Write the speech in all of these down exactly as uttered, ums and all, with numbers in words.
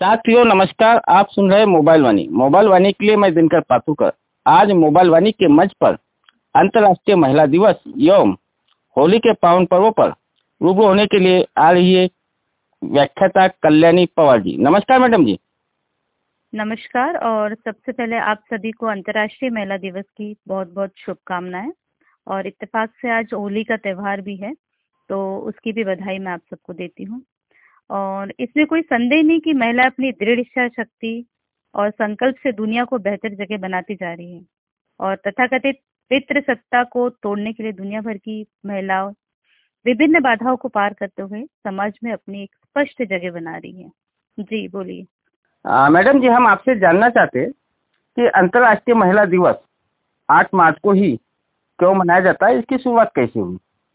साथियों नमस्कार। आप सुन रहे हैं मोबाइल वाणी। मोबाइल वाणी के लिए मैं दिनकर पातुकर। आज मोबाइल वाणी के मंच पर अंतर्राष्ट्रीय महिला दिवस एवं होली के पावन पर्व पर रूबरू होने के लिए आ रही है व्याख्याता कल्याणी पवार जी। नमस्कार मैडम जी। नमस्कार। और सबसे पहले आप सभी को अंतर्राष्ट्रीय महिला दिवस की बहुत बहुत शुभकामनाएं। और इत्तेफाक से आज होली का त्यौहार भी है, तो उसकी भी बधाई मैं आप सबको देती हूँ। और इसमें कोई संदेह नहीं कि महिला अपनी दृढ़ इच्छा शक्ति और संकल्प से दुनिया को बेहतर जगह बनाती जा रही है और तथाकथित पितृसत्ता को तोड़ने के लिए दुनिया भर की महिलाओं विभिन्न बाधाओं को पार करते हुए समाज में अपनी एक स्पष्ट जगह बना रही है। जी बोलिए। आ, मैडम जी, हम आपसे जानना चाहते हैं कि अंतर्राष्ट्रीय महिला दिवस आठ मार्च को ही क्यों मनाया जाता है, इसकी शुरुआत कैसे हुई?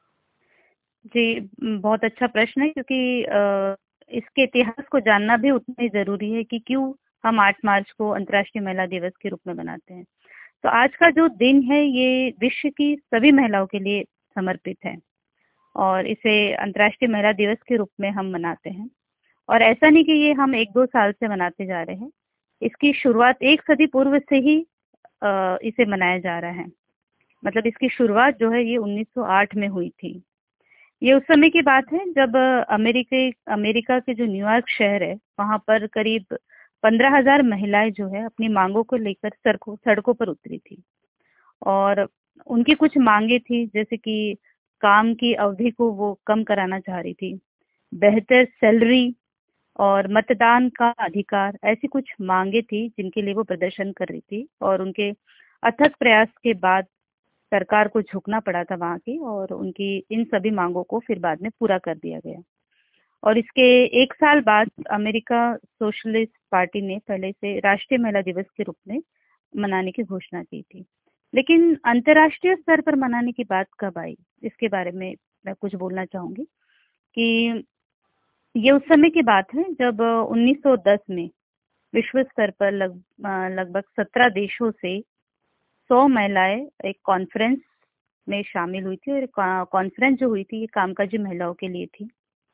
जी, बहुत अच्छा प्रश्न है, क्योंकि अ, इसके इतिहास को जानना भी उतना ही जरूरी है कि क्यों हम आठ मार्च को अंतर्राष्ट्रीय महिला दिवस के रूप में मनाते हैं। तो आज का जो दिन है ये विश्व की सभी महिलाओं के लिए समर्पित है और इसे अंतर्राष्ट्रीय महिला दिवस के रूप में हम मनाते हैं। और ऐसा नहीं कि ये हम एक दो साल से मनाते जा रहे हैं, इसकी शुरुआत एक सदी पूर्व से ही अ, इसे मनाया जा रहा है। मतलब इसकी शुरुआत जो है ये उन्नीस सौ आठ में हुई थी। ये उस समय की बात है जब अमेरिका अमेरिका के जो न्यूयॉर्क शहर है वहाँ पर करीब पंद्रह हजार महिलाएं जो है अपनी मांगों को लेकर सड़कों सड़कों पर उतरी थी। और उनकी कुछ मांगे थी, जैसे कि काम की अवधि को वो कम कराना चाह रही थी, बेहतर सैलरी और मतदान का अधिकार। ऐसी कुछ मांगे थी जिनके लिए वो प्रदर्शन कर रही थी। और उनके अथक प्रयास के बाद सरकार को झुकना पड़ा था वहाँ की, और उनकी इन सभी मांगों को फिर बाद में पूरा कर दिया गया। और इसके एक साल बाद अमेरिका सोशलिस्ट पार्टी ने पहले से राष्ट्रीय महिला दिवस के रूप में मनाने की घोषणा की थी। लेकिन अंतर्राष्ट्रीय स्तर पर मनाने की बात कब आई, इसके बारे में मैं कुछ बोलना चाहूंगी कि ये उस समय की बात है जब उन्नीस सौ दस में विश्व स्तर पर लग, लगभग सत्रह देशों से सौ महिलाएं एक कॉन्फ्रेंस में शामिल हुई थी। और कॉन्फ्रेंस जो हुई थी ये कामकाजी महिलाओं के लिए थी।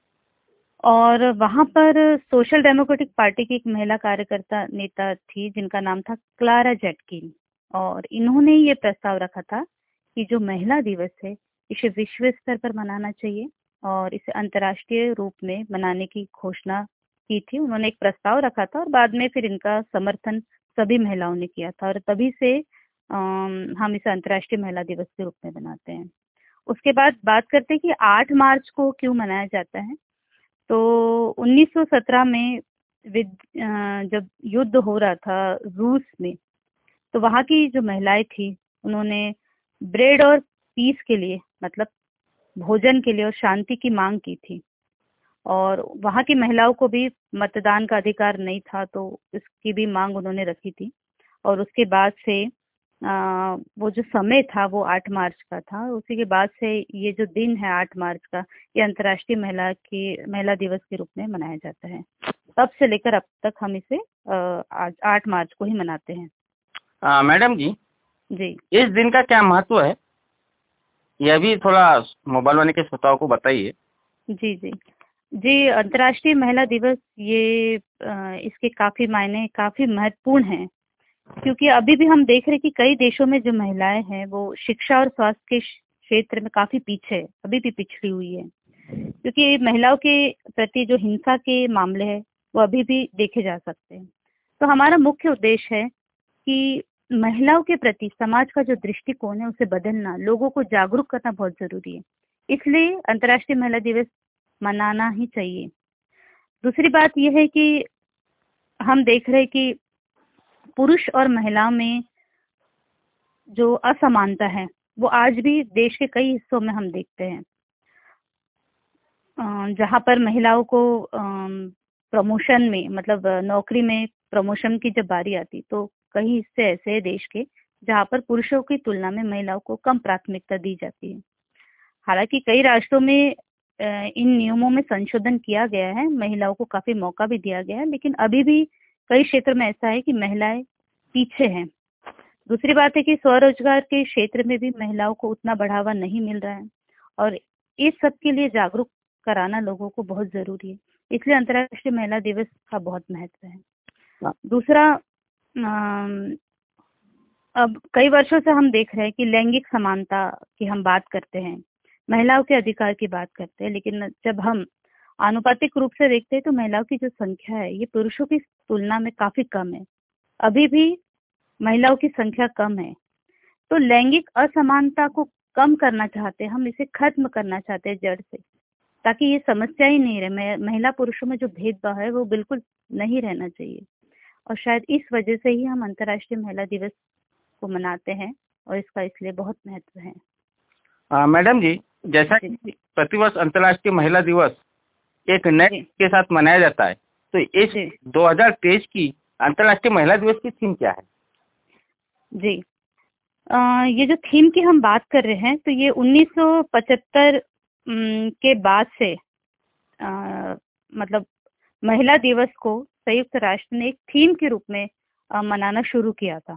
और वहां पर सोशल डेमोक्रेटिक पार्टी की एक महिला कार्यकर्ता नेता थी जिनका नाम था क्लारा जेटकिन। और इन्होंने ये प्रस्ताव रखा था कि जो महिला दिवस है इसे विश्व स्तर पर मनाना चाहिए और इसे अंतर्राष्ट्रीय रूप में मनाने की घोषणा की थी। उन्होंने एक प्रस्ताव रखा था और बाद में फिर इनका समर्थन सभी महिलाओं ने किया था। और तभी से अम, हम इसे अंतर्राष्ट्रीय महिला दिवस के रूप में मनाते हैं। उसके बाद बात करते हैं कि आठ मार्च को क्यों मनाया जाता है। तो उन्नीस सौ सत्रह में विद अ, जब युद्ध हो रहा था रूस में, तो वहाँ की जो महिलाएं थी उन्होंने ब्रेड और पीस के लिए, मतलब भोजन के लिए और शांति की मांग की थी। और वहाँ की महिलाओं को भी मतदान का अधिकार नहीं था, तो इसकी भी मांग उन्होंने रखी थी। और उसके बाद से आ, वो जो समय था वो आठ मार्च का था। उसी के बाद से ये जो दिन है आठ मार्च का, ये अंतर्राष्ट्रीय महिला की महिला दिवस के रूप में मनाया जाता है। तब से लेकर अब तक हम इसे आ, आज आठ मार्च को ही मनाते हैं। आ, मैडम जी जी इस दिन का क्या महत्व है, यह भी थोड़ा मोबाइल वाणी के श्रोताओं को बताइए। जी जी जी अंतर्राष्ट्रीय महिला दिवस ये आ, इसके काफी मायने काफी महत्वपूर्ण हैं, क्योंकि अभी भी हम देख रहे हैं कि कई देशों में जो महिलाएं हैं वो शिक्षा और स्वास्थ्य के क्षेत्र में काफी पीछे है, अभी भी पिछड़ी हुई है। क्योंकि महिलाओं के प्रति जो हिंसा के मामले हैं वो अभी भी देखे जा सकते हैं। तो हमारा मुख्य उद्देश्य है कि महिलाओं के प्रति समाज का जो दृष्टिकोण है उसे बदलना, लोगों को जागरूक करना बहुत जरूरी है। इसलिए अंतर्राष्ट्रीय महिला दिवस मनाना ही चाहिए। दूसरी बात यह है कि हम देख रहे हैं कि पुरुष और महिला में जो असमानता है वो आज भी देश के कई हिस्सों में हम देखते हैं। जहाँ पर महिलाओं को प्रमोशन में, मतलब नौकरी में प्रमोशन की जब बारी आती, तो कई हिस्से ऐसे हैं देश के जहाँ पर पुरुषों की तुलना में महिलाओं को कम प्राथमिकता दी जाती है। हालांकि कई राष्ट्रों में इन नियमों में संशोधन किया गया है, महिलाओं को काफी मौका भी दिया गया है, लेकिन अभी भी कई क्षेत्र में ऐसा है कि महिलाएं पीछे हैं। दूसरी बात है कि स्वरोजगार के क्षेत्र में भी महिलाओं को उतना बढ़ावा नहीं मिल रहा है और इस सब के लिए जागरूक कराना लोगों को बहुत जरूरी है। इसलिए अंतर्राष्ट्रीय महिला दिवस का बहुत महत्व है। हाँ। दूसरा, अम, अब कई वर्षों से हम देख रहे हैं कि लैंगिक समानता की हम बात करते हैं, महिलाओं के अधिकार की बात करते हैं, लेकिन जब हम आनुपातिक रूप से देखते हैं तो महिलाओं की जो संख्या है ये पुरुषों की तुलना में काफी कम है। अभी भी महिलाओं की संख्या कम है। तो लैंगिक असमानता को कम करना चाहते हैं, हम इसे खत्म करना चाहते हैं जड़ से, ताकि ये समस्या ही नहीं रहे। महिला पुरुषों में जो भेदभाव है वो बिल्कुल नहीं रहना चाहिए। और शायद इस वजह से ही हम अंतर्राष्ट्रीय महिला दिवस को मनाते हैं और इसका इसलिए बहुत महत्व है। आ, मैडम जी, जैसा जी। कि प्रतिवर्ष अंतर्राष्ट्रीय महिला दिवस एक नए जी। के साथ मनाया जाता है, तो इस जी। दो हज़ार तेईस की अंतर्राष्ट्रीय महिला दिवस की थीम क्या है? जी, अ, ये जो थीम की हम बात कर रहे हैं तो ये उन्नीस सौ पचहत्तर अम, के बाद से अ, मतलब महिला दिवस को संयुक्त राष्ट्र ने एक थीम के रूप में अ, मनाना शुरू किया था।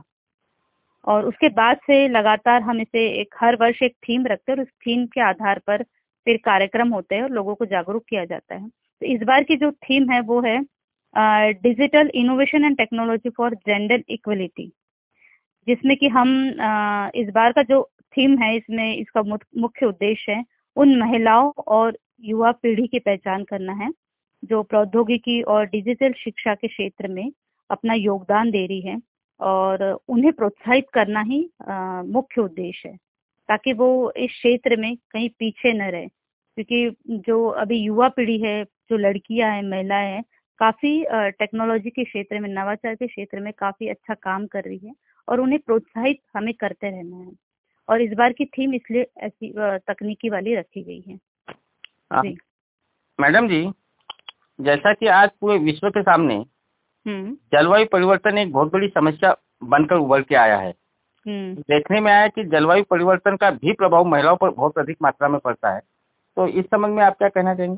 और उसके बाद से लगातार हम इसे एक हर वर्ष एक थीम रखते हैं और उस थीम के आधार पर फिर कार्यक्रम होते हैं और लोगों को जागरूक किया जाता है। तो इस बार की जो थीम है वो है digital innovation and technology for gender equality, जिसमें कि हम अ, इस बार का जो थीम है इसमें इसका मुख्य उद्देश्य है उन महिलाओं और युवा पीढ़ी की पहचान करना है जो प्रौद्योगिकी और डिजिटल शिक्षा के क्षेत्र में अपना योगदान दे रही है, और उन्हें प्रोत्साहित करना ही अ, मुख्य उद्देश्य है, ताकि वो इस क्षेत्र में कहीं पीछे न रहे। क्योंकि जो अभी युवा पीढ़ी है, जो लड़कियां हैं, महिलाएं हैं, काफी टेक्नोलॉजी के क्षेत्र में, नवाचार के क्षेत्र में काफी अच्छा काम कर रही है और उन्हें प्रोत्साहित हमें करते रहना है। और इस बार की थीम इसलिए ऐसी अ, तकनीकी वाली रखी गई है। आ, जी। मैडम जी, जैसा कि आज पूरे विश्व के सामने हम्म। जलवायु परिवर्तन एक बहुत बड़ी समस्या बनकर उभर के आया है। हम्म। देखने में आया कि जलवायु परिवर्तन का भी प्रभाव महिलाओं पर बहुत अधिक मात्रा में पड़ता है, तो इस संबंध में आप क्या कहना चाहेंगे?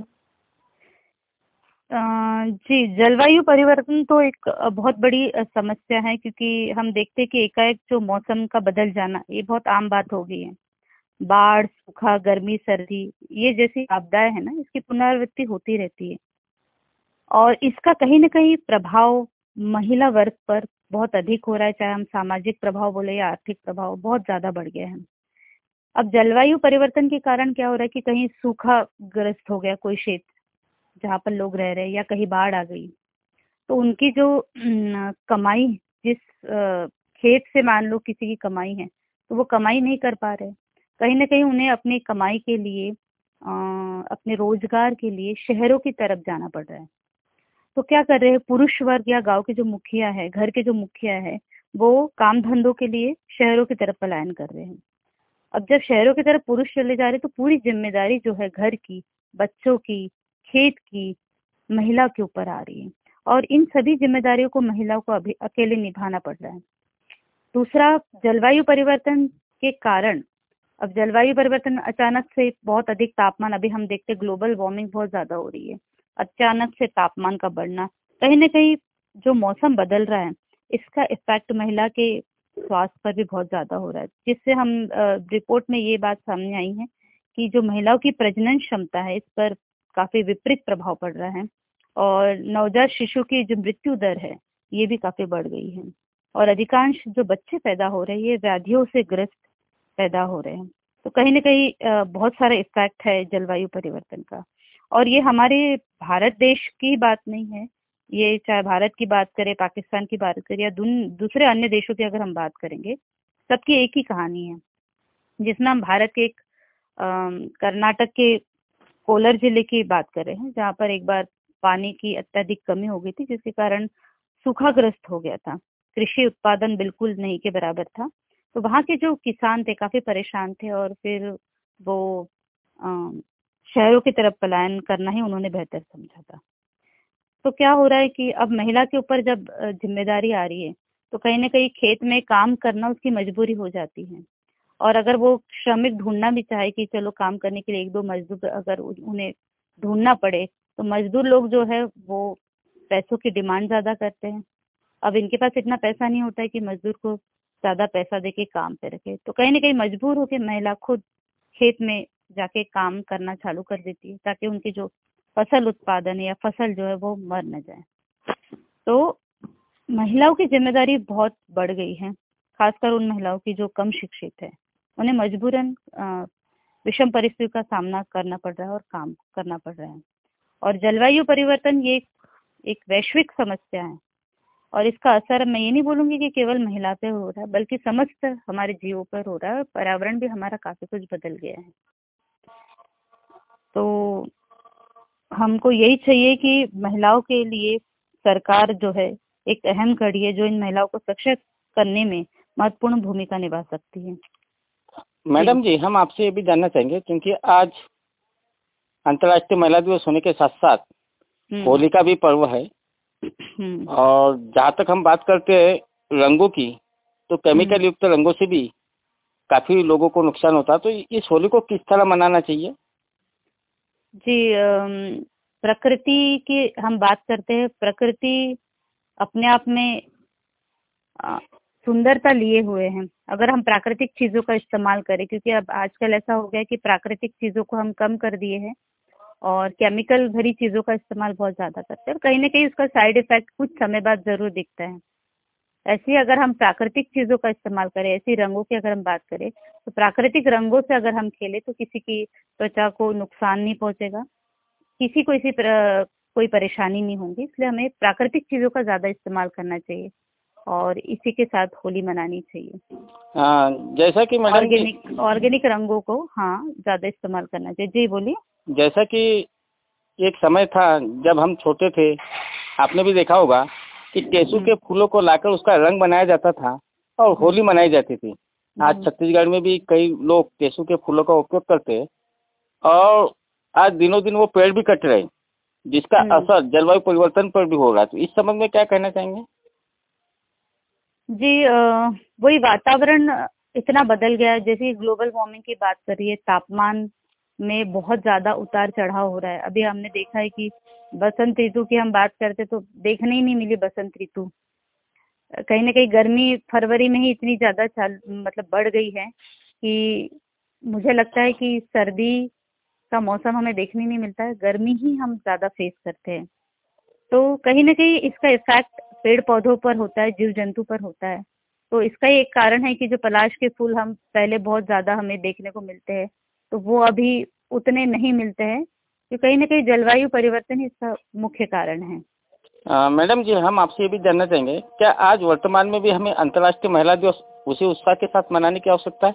अ, जी, जलवायु परिवर्तन तो एक अ, बहुत बड़ी अ, समस्या है, क्योंकि हम देखते हैं कि एकाएक जो मौसम का बदल जाना ये बहुत आम बात हो गई है। बाढ़, सूखा, गर्मी, सर्दी, ये जैसी आपदाएं है ना, इसकी पुनरावृत्ति होती रहती है और इसका कहीं न कहीं प्रभाव महिला वर्ग पर बहुत अधिक हो रहा है। चाहे हम सामाजिक प्रभाव बोले या आर्थिक प्रभाव, बहुत ज्यादा बढ़ गया है। अब जलवायु परिवर्तन के कारण क्या हो रहा है कि कहीं सूखा ग्रस्त हो गया कोई क्षेत्र जहाँ पर लोग रह रहे हैं, या कहीं बाढ़ आ गई, तो उनकी जो अम, कमाई, जिस अ, खेत से मान लो किसी की कमाई है, तो वो कमाई नहीं कर पा रहे। कहीं ना कहीं उन्हें अपनी कमाई के लिए, अ, अपने रोजगार के लिए शहरों की तरफ जाना पड़ रहा है। तो क्या कर रहे हैं पुरुष वर्ग या गांव के जो मुखिया है, घर के जो मुखिया है, वो काम धंधों के लिए शहरों की तरफ पलायन कर रहे हैं। अब जब शहरों की तरफ पुरुष चले जा रहे हैं तो पूरी जिम्मेदारी जो है घर की, बच्चों की, खेत की, महिला के ऊपर आ रही है और इन सभी जिम्मेदारियों को महिलाओं को अभी अकेले निभाना पड़ रहा है। दूसरा, जलवायु परिवर्तन के कारण, अब जलवायु परिवर्तन अचानक से बहुत अधिक तापमान, अभी हम देखते हैं ग्लोबल वार्मिंग बहुत ज्यादा हो रही है, अचानक से तापमान का बढ़ना, कहीं ना कहीं जो मौसम बदल रहा है इसका इफेक्ट महिला के स्वास्थ्य पर भी बहुत ज्यादा हो रहा है, जिससे हम रिपोर्ट में ये बात सामने आई है कि जो महिलाओं की प्रजनन क्षमता है इस पर काफी विपरीत प्रभाव पड़ रहा है और नवजात शिशु की जो मृत्यु दर है ये भी काफी बढ़ गई है और अधिकांश जो बच्चे पैदा हो रहे हैं ये व्याधियों से ग्रस्त पैदा हो रहे हैं। तो कहीं ना कहीं अ, बहुत सारा इफेक्ट है जलवायु परिवर्तन का। और ये हमारे भारत देश की बात नहीं है, ये चाहे भारत की बात करें, पाकिस्तान की बात करें या दून- दूसरे अन्य देशों की अगर हम बात करेंगे, सबकी एक ही कहानी है। जिसमें हम भारत के एक अम, कर्नाटक के कोलार जिले की बात कर रहे हैं, जहाँ पर एक बार पानी की अत्यधिक कमी हो गई थी जिसके कारण सूखाग्रस्त हो गया था, कृषि उत्पादन बिल्कुल नहीं के बराबर था। तो वहाँ के जो किसान थे काफी परेशान थे और फिर वो अम, शहरों की तरफ पलायन करना ही उन्होंने बेहतर समझा था। तो क्या हो रहा है कि अब महिला के ऊपर जब अ, जिम्मेदारी आ रही है तो कहीं ना कहीं खेत में काम करना उसकी मजबूरी हो जाती है। और अगर वो श्रमिक ढूंढना भी चाहे कि चलो काम करने के लिए एक दो मजदूर अगर उन- उन्हें ढूंढना पड़े, तो मजदूर लोग जो है वो पैसों की डिमांड ज्यादा करते हैं। अब इनके पास इतना पैसा नहीं होता है कि मजदूर को ज्यादा पैसा देके काम पे रखे, तो कहीं ना कहीं मजबूर होकर महिला खुद खेत में जाके काम करना चालू कर देती है ताकि उनकी जो फसल उत्पादन या फसल जो है वो मर न जाए। तो महिलाओं की जिम्मेदारी बहुत बढ़ गई है, खासकर उन महिलाओं की जो कम शिक्षित है। उन्हें मजबूरन अ, विषम परिस्थितियों का सामना करना पड़ रहा है और काम करना पड़ रहा है। और जलवायु परिवर्तन ये एक वैश्विक समस्या है और इसका असर मैं ये नहीं बोलूंगी कि केवल महिला पे हो रहा है, बल्कि समस्त हमारे जीवों पर हो रहा है। पर्यावरण भी हमारा काफी कुछ बदल गया है। तो हमको यही चाहिए कि महिलाओं के लिए सरकार जो है एक अहम कड़ी है, जो इन महिलाओं को सशक्त करने में महत्वपूर्ण भूमिका निभा सकती है। मैडम जी, हम आपसे ये भी जानना चाहेंगे, क्योंकि आज अंतर्राष्ट्रीय महिला दिवस होने के साथ साथ होली का भी पर्व है, और जहाँ तक हम बात करते हैं रंगों की, तो केमिकल युक्त रंगों से भी काफी लोगों को नुकसान होता है। तो इस होली को किस तरह मनाना चाहिए? जी, अम, प्रकृति की हम बात करते हैं। प्रकृति अपने आप में अ, सुंदरता लिए हुए हैं। अगर हम प्राकृतिक चीजों का इस्तेमाल करें, क्योंकि अब आजकल ऐसा हो गया है कि प्राकृतिक चीजों को हम कम कर दिए हैं और केमिकल भरी चीजों का इस्तेमाल बहुत ज्यादा करते हैं, और कहीं ना कहीं उसका साइड इफेक्ट कुछ समय बाद जरूर दिखता है। ऐसे ही अगर हम प्राकृतिक चीजों का इस्तेमाल करें, ऐसी रंगों की अगर हम बात करें, तो प्राकृतिक रंगों से अगर हम खेलें तो किसी की त्वचा को नुकसान नहीं पहुंचेगा, किसी को इसी पर, कोई परेशानी नहीं होगी। इसलिए हमें प्राकृतिक चीजों का ज्यादा इस्तेमाल करना चाहिए और इसी के साथ होली मनानी चाहिए। हाँ, जैसा कि मैडम ऑर्गेनिक ऑर्गेनिक रंगों को हाँ ज्यादा इस्तेमाल करना चाहिए। जी बोलिए। जैसा कि एक समय था जब हम छोटे थे, आपने भी देखा होगा कि टेसू के फूलों को लाकर उसका रंग बनाया जाता था और होली मनाई जाती थी। आज छत्तीसगढ़ में भी कई लोग टेसू के फूलों का उपयोग करते हैं, और आज दिनों दिन वो पेड़ भी कट रहे हैं, जिसका असर जलवायु परिवर्तन पर भी हो रहा है। तो इस संबंध में क्या कहना चाहेंगे? जी, आ, वही वातावरण इतना बदल गया है। जैसे ग्लोबल वार्मिंग की बात करिए, तापमान में बहुत ज्यादा उतार चढ़ाव हो रहा है। अभी हमने देखा है कि बसंत ऋतु की हम बात करते तो देखने ही नहीं मिली बसंत ऋतु। कहीं ना कहीं गर्मी फरवरी में ही इतनी ज्यादा चाल मतलब बढ़ गई है कि मुझे लगता है कि सर्दी का मौसम हमें देखने नहीं मिलता है, गर्मी ही हम ज्यादा फेस करते हैं। तो कहीं ना कहीं इसका इफेक्ट पेड़ पौधों पर होता है, जीव जंतु पर होता है। तो इसका एक कारण है कि जो पलाश के फूल हम पहले बहुत ज्यादा हमें देखने को मिलते हैं, तो वो अभी उतने नहीं मिलते हैं। तो कहीं ना कहीं जलवायु परिवर्तन ही इसका मुख्य कारण है। आ, मैडम जी, हम आपसे ये भी जानना चाहेंगे, क्या आज वर्तमान में भी हमें अंतर्राष्ट्रीय महिला दिवस उसी उत्साह के साथ मनाने की आवश्यकता है?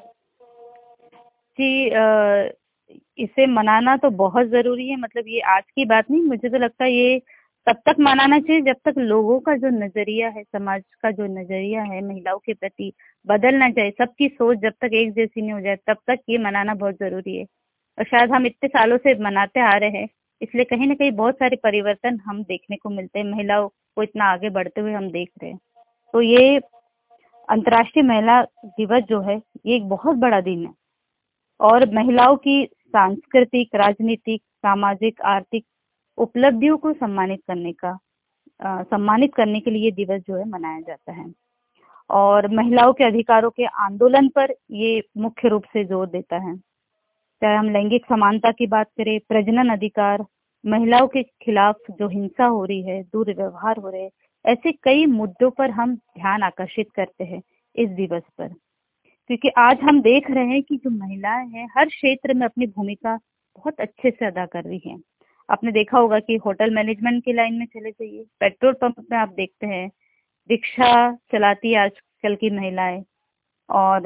जी, आ, इसे मनाना तो बहुत जरूरी है। मतलब ये आज की बात नहीं, मुझे तो लगता है ये तब तक मनाना चाहिए जब तक लोगों का जो नजरिया है, समाज का जो नजरिया है महिलाओं के प्रति बदलना चाहिए। सबकी सोच जब तक एक जैसी नहीं हो जाए तब तक ये मनाना बहुत जरूरी है। और शायद हम इतने सालों से मनाते आ रहे हैं, इसलिए कहीं ना कहीं बहुत सारे परिवर्तन हम देखने को मिलते हैं। महिलाओं को इतना आगे बढ़ते हुए हम देख रहे हैं। तो ये अंतर्राष्ट्रीय महिला दिवस जो है ये एक बहुत बड़ा दिन है और महिलाओं की सांस्कृतिक, राजनीतिक, सामाजिक, आर्थिक उपलब्धियों को सम्मानित करने का आ, सम्मानित करने के लिए दिवस जो है मनाया जाता है। और महिलाओं के अधिकारों के आंदोलन पर ये मुख्य रूप से जोर देता है। चाहे हम लैंगिक समानता की बात करें, प्रजनन अधिकार, महिलाओं के खिलाफ जो हिंसा हो रही है, दुर्व्यवहार हो रहे हैं, ऐसे कई मुद्दों पर हम ध्यान आकर्षित करते हैं इस दिवस पर। क्योंकि आज हम देख रहे हैं कि जो महिलाएं हैं हर क्षेत्र में अपनी भूमिका बहुत अच्छे से अदा कर रही हैं। आपने देखा होगा कि होटल मैनेजमेंट की लाइन में चले जाइए, पेट्रोल पंप में आप देखते हैं, रिक्शा चलाती है आजकल की महिलाएं, और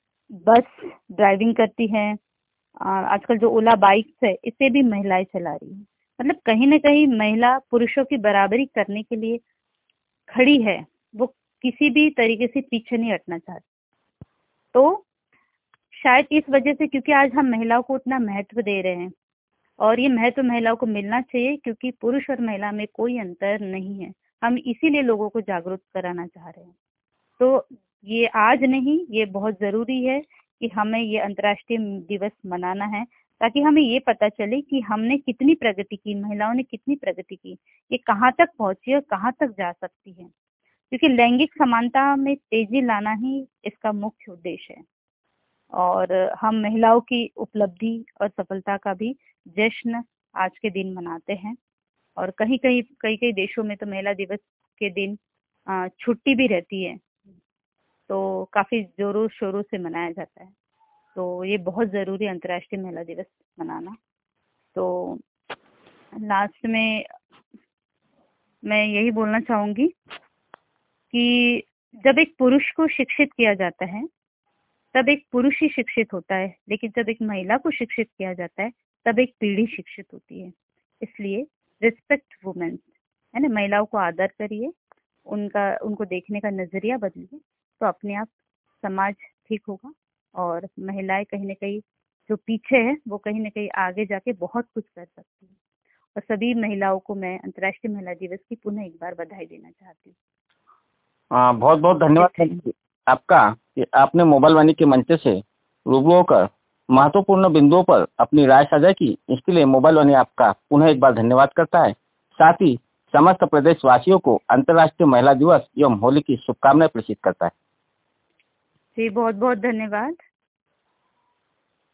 बस ड्राइविंग करती हैं। आजकल जो ओला बाइक्स है इसे भी महिलाएं चला रही हैं। मतलब कहीं ना कहीं महिला पुरुषों की बराबरी करने के लिए खड़ी है, वो किसी भी तरीके से पीछे नहीं हटना चाहती। तो शायद इस वजह से, क्योंकि आज हम महिलाओं को उतना महत्व दे रहे हैं और ये महत्व महिलाओं को मिलना चाहिए, क्योंकि पुरुष और महिला में कोई अंतर नहीं है। हम इसीलिए लोगों को जागरूक कराना चाह रहे हैं। तो ये आज नहीं, ये बहुत जरूरी है कि हमें ये अंतर्राष्ट्रीय दिवस मनाना है, ताकि हमें ये पता चले कि हमने कितनी प्रगति की, महिलाओं ने कितनी प्रगति की, ये कहाँ तक पहुंची और कहाँ तक जा सकती है। क्योंकि लैंगिक समानता में तेजी लाना ही इसका मुख्य उद्देश्य है। और हम महिलाओं की उपलब्धि और सफलता का भी जश्न आज के दिन मनाते हैं। और कहीं कहीं कई कई देशों में तो महिला दिवस के दिन अ, छुट्टी भी रहती है, तो काफ़ी ज़ोरों शोरों से मनाया जाता है। तो ये बहुत ज़रूरी है अंतर्राष्ट्रीय महिला दिवस मनाना। तो लास्ट में मैं यही बोलना चाहूँगी कि जब एक पुरुष को शिक्षित किया जाता है तब एक पुरुष ही शिक्षित होता है, लेकिन जब एक महिला को शिक्षित किया जाता है तब एक पीढ़ी शिक्षित होती है। इसलिए रिस्पेक्ट वुमेन, है ना, महिलाओं को आदर करिए, उनका उनको देखने का नज़रिया बदलिए, तो अपने आप समाज ठीक होगा और महिलाएं कहीं ना कहीं जो पीछे है वो कहीं ना कहीं आगे जाके बहुत कुछ कर सकती है। और सभी महिलाओं को मैं अंतर्राष्ट्रीय महिला दिवस की पुनः एक बार बधाई देना चाहती हूँ। हाँ, बहुत बहुत धन्यवाद मैडम आपका कि आपने मोबाइल वाणी के मंच से रूबरू होकर महत्वपूर्ण बिंदुओं पर अपनी राय साझा की। इसके लिए मोबाइल वाणी आपका पुनः एक बार धन्यवाद करता है। साथ ही समस्त प्रदेशवासियों को अंतर्राष्ट्रीय महिला दिवस एवं होली की शुभकामनाएं प्रेषित करता है। जी, बहुत बहुत धन्यवाद।